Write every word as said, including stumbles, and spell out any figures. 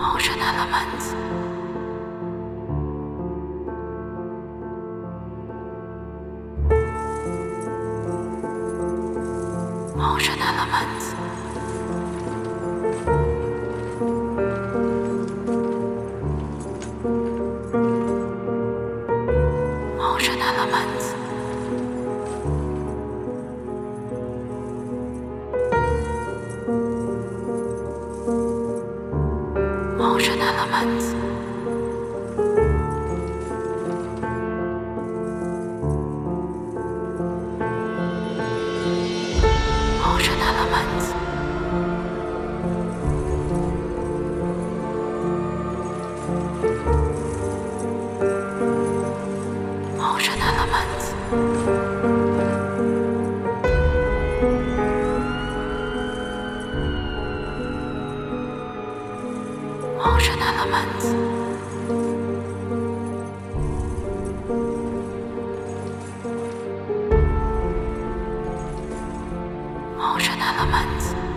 Ocean elements. Ocean elements. Ocean elements. Ocean elements. Ocean elements. Ocean elements. Ocean elements. Ocean elements.